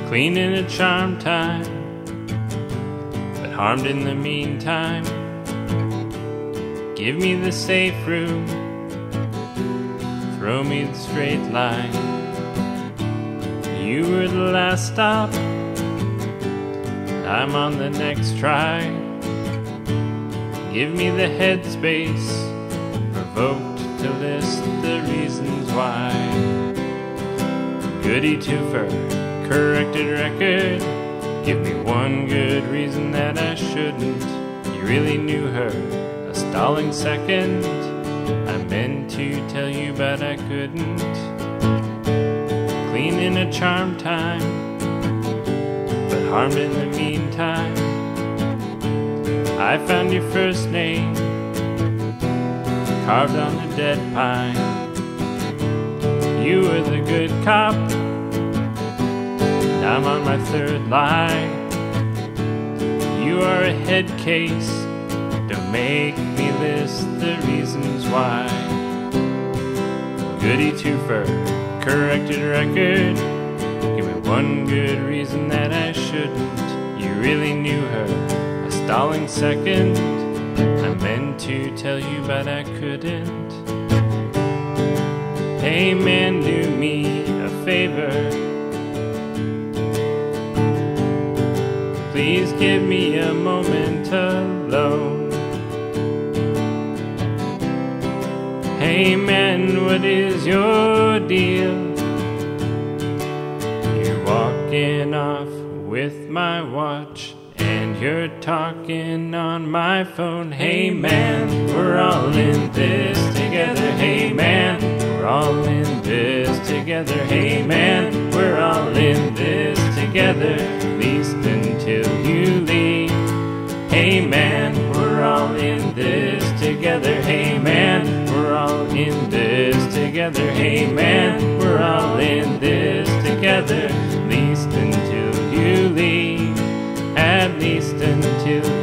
Clean in a charm time, but harmed in the meantime. Give me the safe room, throw me the straight line. You were the last stop, I'm on the next try. Give me the headspace, provoked to list the reasons why. Goody two-fer, corrected record. Give me one good reason that I shouldn't. You really knew her, a stalling second. I meant to tell you but I couldn't. Clean in a charm time, but harmed in the meantime. I found your first name, carved on a dead pine. You were the good cop, I'm on my third lie. You are a head case, don't make me list the reasons why. Goody two-fer, corrected record. Give me one good reason that I shouldn't. You really knew her, a stalling second. I meant to tell you but I couldn't. Hey man, do me a favor. Please give me a moment alone. Hey man, what is your deal? You're walking off with my watch, and you're talking on my phone. Hey man, we're all in this together. Hey man, we're all in this together. Hey man, we're all in this together, at least until you leave. Hey man, we're all in this together. Hey man, we're all in this together. Hey man, we're all in this together, at least until you leave. At least until